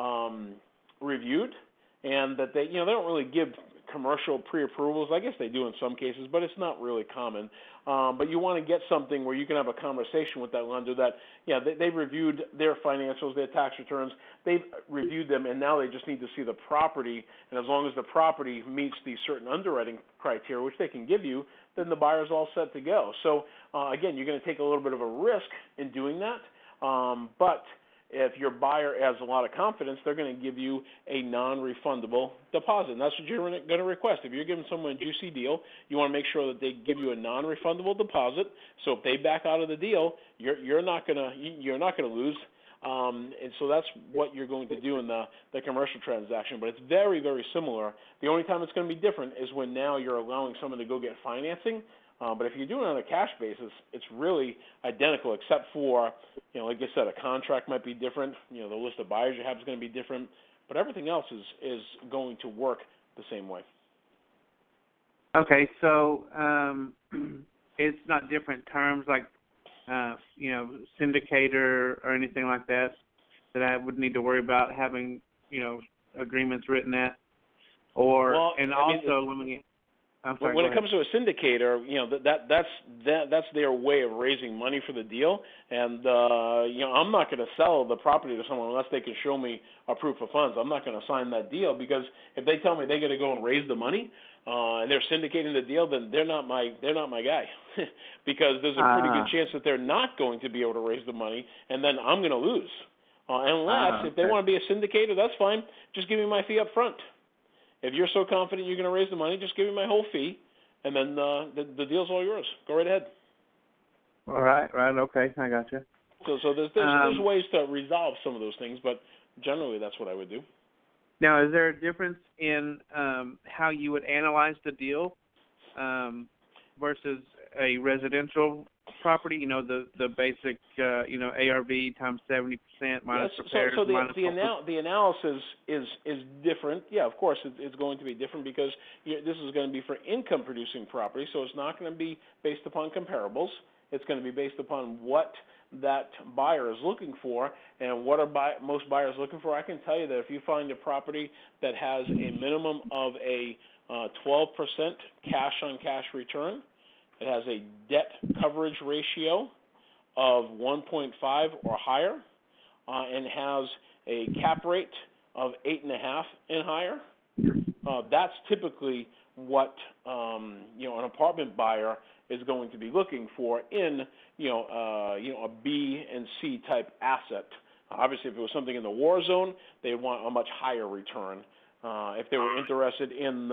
reviewed, and that they don't really give commercial pre-approvals. I guess they do in some cases, but it's not really common. But you want to get something where you can have a conversation with that lender that, they've reviewed their financials, their tax returns, they've reviewed them, and now they just need to see the property. And as long as the property meets these certain underwriting criteria, which they can give you, then the buyer's all set to go. So, again, you're going to take a little bit of a risk in doing that, but if your buyer has a lot of confidence, they're going to give you a non-refundable deposit. And that's what you're going to request. If you're giving someone a juicy deal, you want to make sure that they give you a non-refundable deposit. So if they back out of the deal, you're not going to lose. And so that's what you're going to do in the commercial transaction. But it's very, very similar. The only time it's going to be different is when now you're allowing someone to go get financing. But if you're doing it on a cash basis, it's really identical, except for, like I said, a contract might be different. The list of buyers you have is going to be different. But everything else is going to work the same way. Okay, so it's not different terms like, syndicator or anything like that I would need to worry about having, agreements written at? or Well, and I mean, also limiting. I'm sorry. when go it comes to a syndicator, that's their way of raising money for the deal, and I'm not going to sell the property to someone unless they can show me a proof of funds. I'm not going to sign that deal because if they tell me they're going to go and raise the money and they're syndicating the deal, then they're not my guy because there's a pretty good chance that they're not going to be able to raise the money, and then I'm going to lose. Unless if they want to be a syndicator, that's fine. Just give me my fee up front. If you're so confident you're going to raise the money, just give me my whole fee, and then the deal's all yours. Go right ahead. All right, okay, I got you. So there's ways to resolve some of those things, but generally that's what I would do. Now, is there a difference in how you would analyze the deal versus a residential property? You know, the basic ARV times 70% minus repairs. So minus the analysis is different. Yeah, of course it's going to be different because this is going to be for income producing property, so it's not going to be based upon comparables. It's going to be based upon what that buyer is looking for, and what are most buyers looking for. I can tell you that if you find a property that has a minimum of a 12% cash-on-cash return, it has a debt coverage ratio of 1.5 or higher, and has a cap rate of 8.5 and higher, that's typically what an apartment buyer is going to be looking for in a B and C type asset. Obviously, if it was something in the war zone, they would want a much higher return. If they were interested in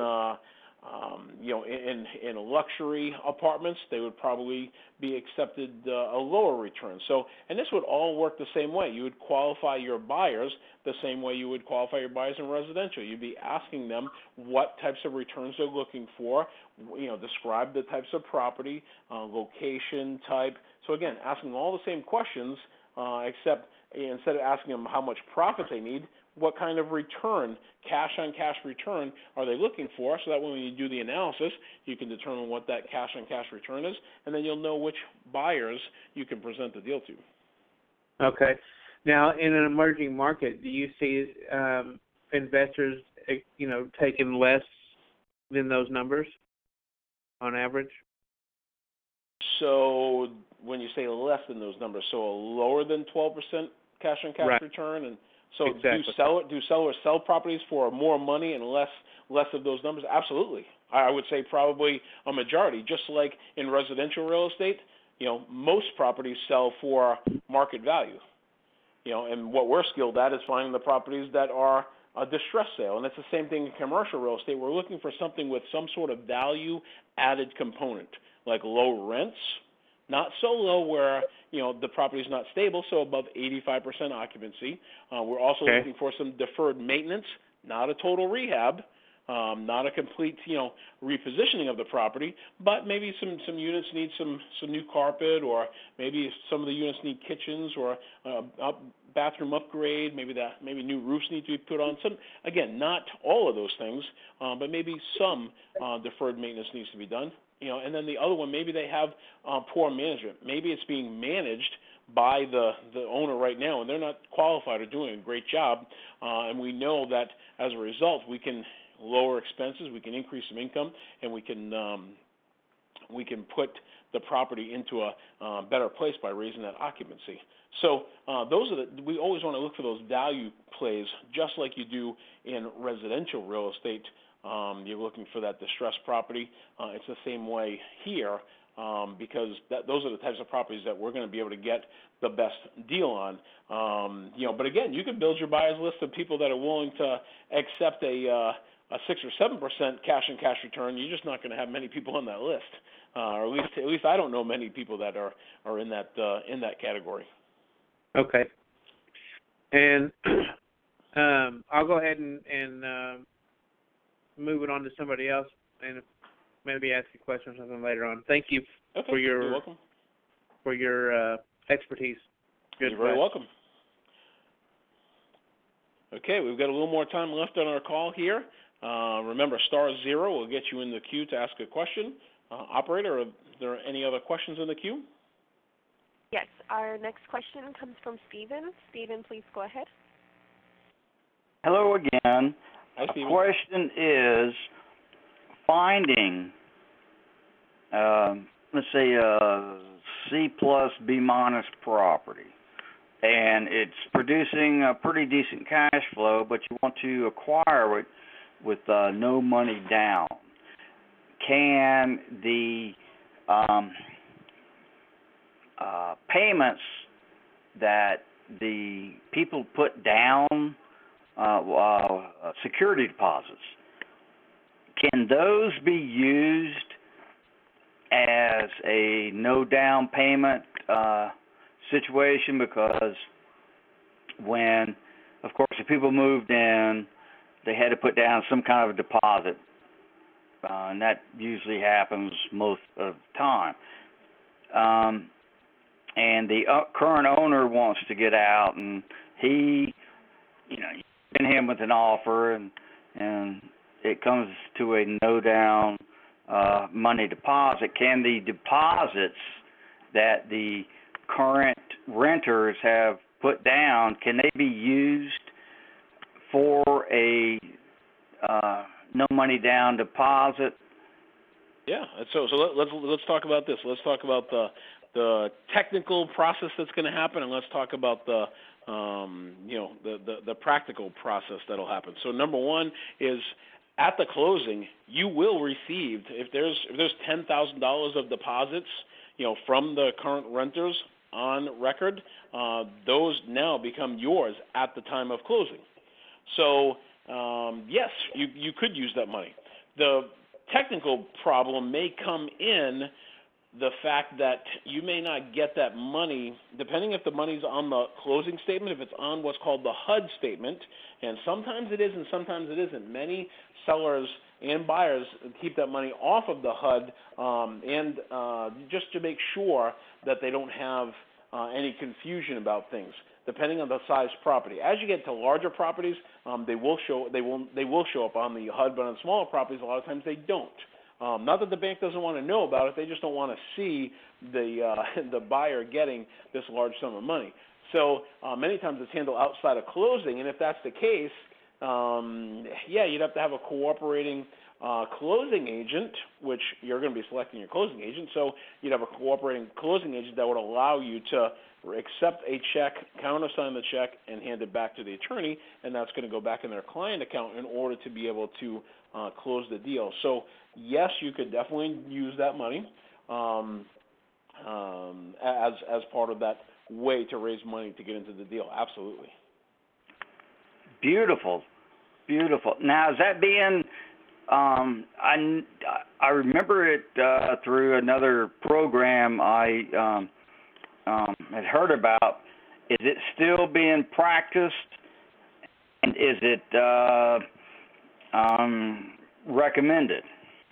in luxury apartments, they would probably be accepted a lower return. So, and this would all work the same way. You would qualify your buyers the same way you would qualify your buyers in residential. You'd be asking them what types of returns they're looking for. Describe the types of property, location, type. So again, asking all the same questions, except instead of asking them how much profit they need, what kind of return, cash-on-cash return, are they looking for, so that when you do the analysis, you can determine what that cash-on-cash return is, and then you'll know which buyers you can present the deal to. Okay. Now, in an emerging market, do you see investors, taking less than those numbers on average? So when you say less than those numbers, so a lower than 12% cash-on-cash return, and so exactly. do sellers sell properties for more money and less of those numbers? Absolutely. I would say probably a majority. Just like in residential real estate, most properties sell for market value. And what we're skilled at is finding the properties that are a distressed sale, and it's the same thing in commercial real estate. We're looking for something with some sort of value-added component, like low rents, not so low where the property is not stable, so above 85% occupancy. We're also looking for some deferred maintenance, not a total rehab, not a complete repositioning of the property, but maybe some units need some new carpet, or maybe some of the units need kitchens or bathroom upgrade. Maybe new roofs need to be put on. Again, not all of those things, but maybe some deferred maintenance needs to be done. And then the other one, maybe they have poor management. Maybe it's being managed by the owner right now, and they're not qualified or doing a great job. And we know that as a result, we can lower expenses, we can increase some income, and we can put the property into a better place by raising that occupancy. So we always want to look for those value plays, just like you do in residential real estate. You're looking for that distressed property. It's the same way here, because those are the types of properties that we're going to be able to get the best deal on. But again, you can build your buyers list of people that are willing to accept a 6 or 7% cash-on-cash return. You're just not going to have many people on that list, or at least I don't know many people that are in that category. Okay. And I'll go ahead and move it on to somebody else, and maybe ask you a question or something later on. Thank you for your You're welcome. For your expertise. You're very welcome. Okay, we've got a little more time left on our call here. Remember, *0 will get you in the queue to ask a question. Operator, are there any other questions in the queue? Yes, our next question comes from Stephen. Stephen, please go ahead. Hello again. question is finding, let's say, a C plus B minus property, and it's producing a pretty decent cash flow, but you want to acquire it with no money down. Can the payments that the people put down, security deposits, can those be used as a no down payment situation? Because when, of course, the people moved in, they had to put down some kind of a deposit, and that usually happens most of the time. And the current owner wants to get out, and he, you in him with an offer, and it comes to a no down money deposit. Can the deposits that the current renters have put down, can they be used for a no money down deposit? Yeah. So let's talk about this. Let's talk about the technical process that's going to happen, and let's talk about the practical process that'll happen. So number one is, at the closing, you will receive, if there's $10,000 of deposits, from the current renters on record, those now become yours at the time of closing. So yes, you could use that money. The technical problem may come in the fact that you may not get that money, depending if the money's on the closing statement, if it's on what's called the HUD statement, and sometimes it is and sometimes it isn't. Many sellers and buyers keep that money off of the HUD and just to make sure that they don't have any confusion about things, depending on the size property. As you get to larger properties, they will show up on the HUD, but on smaller properties, a lot of times they don't. Not that the bank doesn't want to know about it; they just don't want to see the buyer getting this large sum of money. So many times it's handled outside of closing, and if that's the case, you'd have to have a cooperating closing agent, which you're going to be selecting your closing agent. So you'd have a cooperating closing agent that would allow you to accept a check, countersign the check, and hand it back to the attorney, and that's going to go back in their client account in order to be able to close the deal. So yes, you could definitely use that money as part of that way to raise money to get into the deal. Absolutely. Beautiful. Now, is that being? I remember it through another program I had heard about. Is it still being practiced? And is it recommended?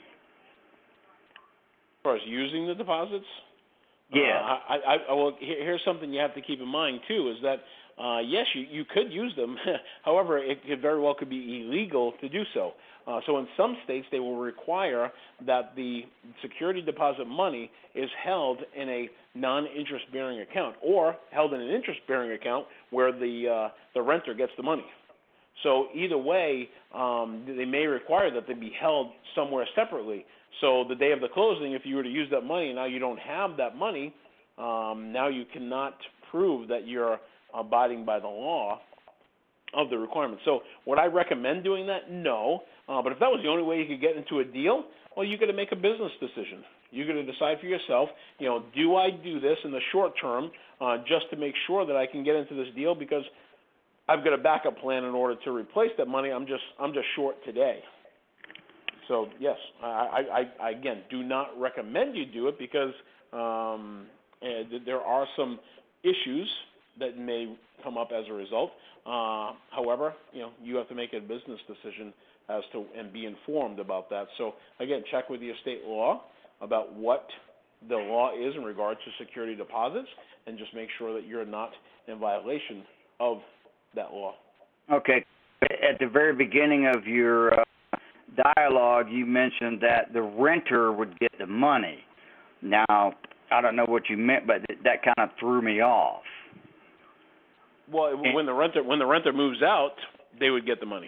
As far as using the deposits? Yeah. Well, here's something you have to keep in mind, too, is that, yes, you could use them. However, it very well could be illegal to do so. So in some states, they will require that the security deposit money is held in a non-interest-bearing account or held in an interest-bearing account where the renter gets the money. So either way, they may require that they be held somewhere separately. So the day of the closing, if you were to use that money and now you don't have that money, now you cannot prove that you're abiding by the law of the requirements. So would I recommend doing that? No. But if that was the only way you could get into a deal, well, you got to make a business decision. You're going to decide for yourself, do I do this in the short term just to make sure that I can get into this deal because I've got a backup plan in order to replace that money. I'm just short today. So yes, I again do not recommend you do it because there are some issues that may come up as a result. However, you have to make a business decision as to and be informed about that. So again, check with your state law about what the law is in regard to security deposits, and just make sure that you're not in violation of that law. Okay. At the very beginning of your dialogue, you mentioned that the renter would get the money. Now, I don't know what you meant, but that kind of threw me off. Well, when the renter moves out, they would get the money.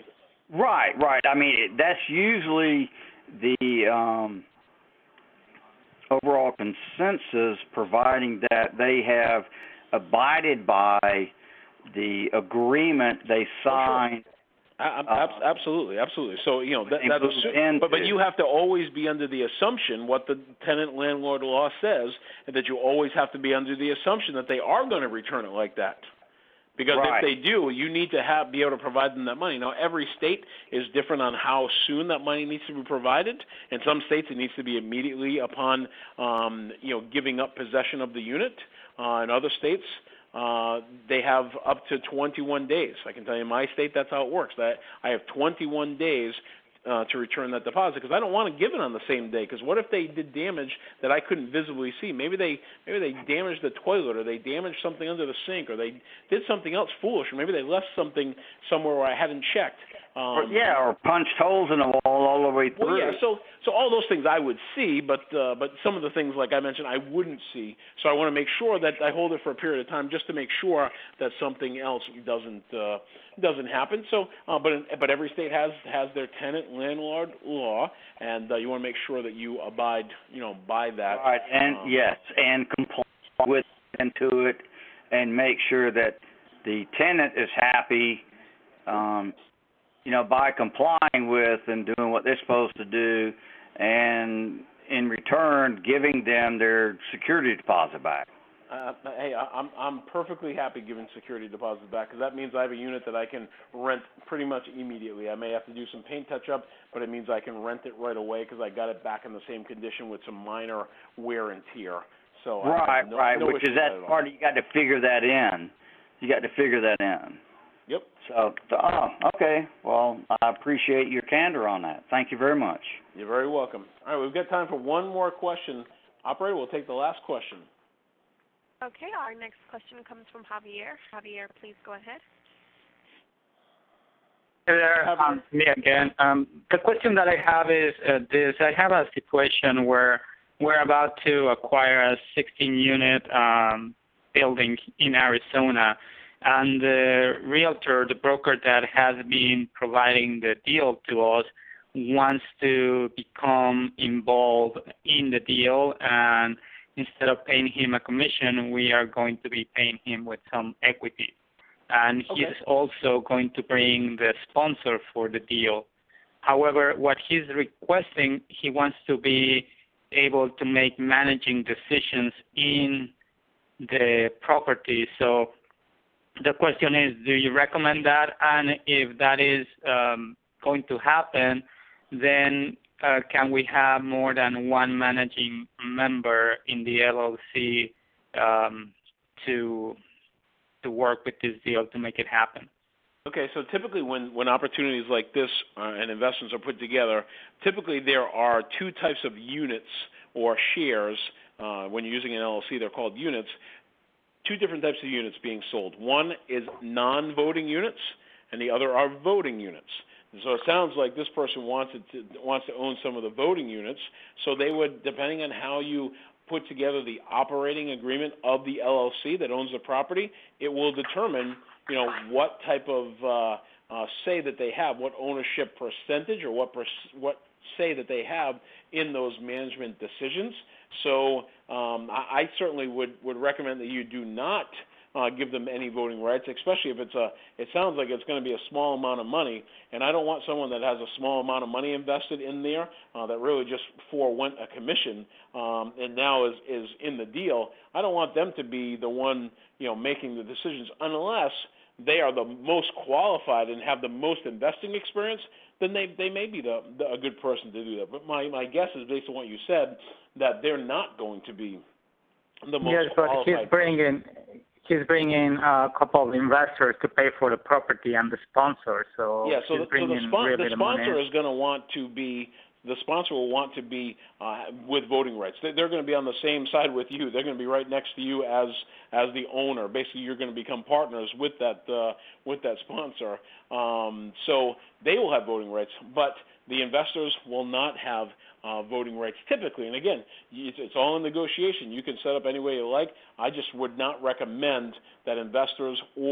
Right, right. I mean, that's usually the overall consensus, providing that they have abided by the agreement they signed. Absolutely, absolutely. So that's but you have to always be under the assumption what the tenant landlord law says, and that you always have to be under the assumption that they are going to return it like that. Because if they do, you need to be able to provide them that money. Now, every state is different on how soon that money needs to be provided. In some states, it needs to be immediately upon, giving up possession of the unit. In other states, they have up to 21 days. I can tell you in my state, that's how it works. That I have 21 days to return that deposit, because I don't want to give it on the same day. Because what if they did damage that I couldn't visibly see? Maybe they damaged the toilet, or they damaged something under the sink, or they did something else foolish, or maybe they left something somewhere where I hadn't checked. Or punched holes in the wall all the way through. Well, yeah. So all those things I would see, but some of the things, like I mentioned, I wouldn't see. So I want to make sure that I hold it for a period of time, just to make sure that something else doesn't happen. So, but every state has their tenant landlord law, and you want to make sure that you abide, by that. Right, and yes, and comply with into it, and make sure that the tenant is happy. By complying with and doing what they're supposed to do, and in return giving them their security deposit back. Hey, I'm perfectly happy giving security deposits back, because that means I have a unit that I can rent pretty much immediately. I may have to do some paint touch-up, but it means I can rent it right away, because I got it back in the same condition with some minor wear and tear. So right, no which is that part you got to figure that in. Yep. So, okay. Well, I appreciate your candor on that. Thank you very much. You're very welcome. All right, we've got time for one more question. Operator, we'll take the last question. Okay, our next question comes from Javier. Javier, please go ahead. Hey there, me again. The question that I have is this. I have a situation where we're about to acquire a 16-unit building in Arizona, and the realtor, the broker that has been providing the deal to us, wants to become involved in the deal, and instead of paying him a commission, we are going to be paying him with some equity. And he's also going to bring the sponsor for the deal. However, what he's requesting, he wants to be able to make managing decisions in the property. So the question is, do you recommend that? And if that is going to happen, then can we have more than one managing member in the LLC to work with this deal to make it happen? Okay, so typically when opportunities like this and investments are put together, typically there are two types of units or shares. When you're using an LLC, they're called units. Two different types of units being sold. One is non-voting units, and the other are voting units. And so it sounds like this person wants to own some of the voting units, so they would, depending on how you put together the operating agreement of the LLC that owns the property, it will determine, what type of say that they have, what ownership percentage or what say that they have in those management decisions. So I certainly would recommend that you do not give them any voting rights, especially if it sounds like it's going to be a small amount of money, and I don't want someone that has a small amount of money invested in there that really just forewent a commission and now is in the deal. I don't want them to be the one making the decisions unless they are the most qualified and have the most investing experience. Then they may be a good person to do that. But my guess is, based on what you said, that they're not going to be the most qualified. Yes, but he's bringing a couple of investors to pay for the property and the sponsor. So yeah, so the sponsor is going to want to be. The sponsor will want to be with voting rights. They're going to be on the same side with you. They're going to be right next to you as the owner. Basically, you're going to become partners with that sponsor. So they will have voting rights, but the investors will not have voting rights typically. And again, it's all in negotiation. You can set up any way you like. I just would not recommend that investors or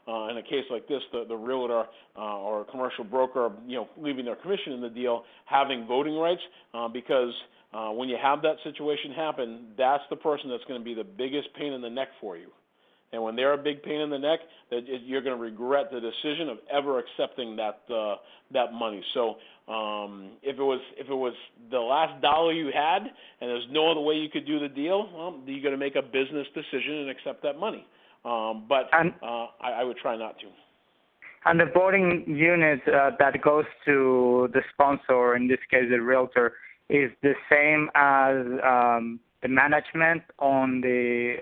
in a case like this, the realtor or commercial broker, leaving their commission in the deal, having voting rights, because when you have that situation happen, that's the person that's going to be the biggest pain in the neck for you. And when they're a big pain in the neck, you're going to regret the decision of ever accepting that money. So if it was the last dollar you had, and there's no other way you could do the deal, well, you're going to make a business decision and accept that money. But I would try not to. And the voting unit that goes to the sponsor, in this case the realtor, is the same as the management on the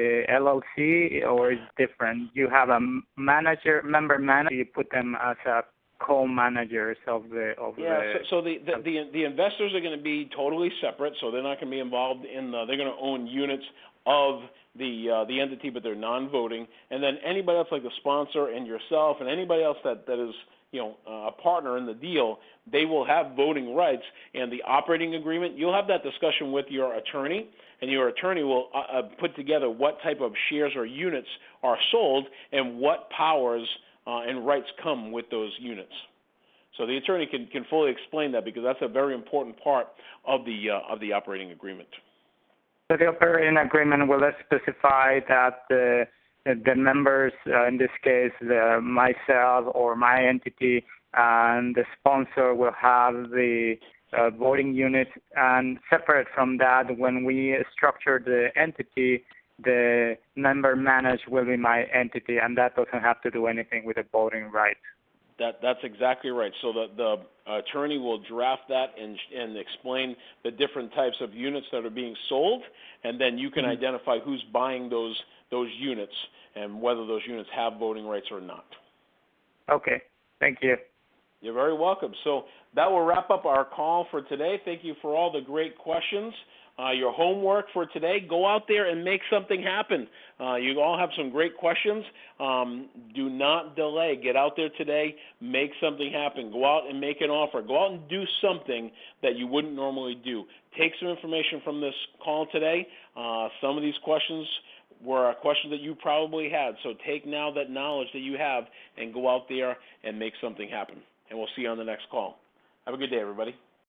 LLC, or is different? You have a member manager. You put them as a co-managers of the. So the investors are going to be totally separate. So they're not going to be involved in. They're going to own units of the entity, but they're non-voting. And then anybody else, like the sponsor and yourself, and anybody else that is a partner in the deal, they will have voting rights. And the operating agreement, you'll have that discussion with your attorney, and your attorney will put together what type of shares or units are sold and what powers and rights come with those units. So the attorney can fully explain that, because that's a very important part of the operating agreement. So the operating agreement will specify that the members, in this case, myself or my entity, and the sponsor will have the voting units. And separate from that, when we structure the entity, the member managed will be my entity, and that doesn't have to do anything with the voting rights. That's exactly right. So the attorney will draft that and explain the different types of units that are being sold, and then you can identify who's buying those units and whether those units have voting rights or not. Okay. Thank you. You're very welcome. So that will wrap up our call for today. Thank you for all the great questions. Your homework for today, go out there and make something happen. You all have some great questions. Do not delay. Get out there today. Make something happen. Go out and make an offer. Go out and do something that you wouldn't normally do. Take some information from this call today. Some of these questions were questions that you probably had. So take now that knowledge that you have and go out there and make something happen. And we'll see you on the next call. Have a good day, everybody.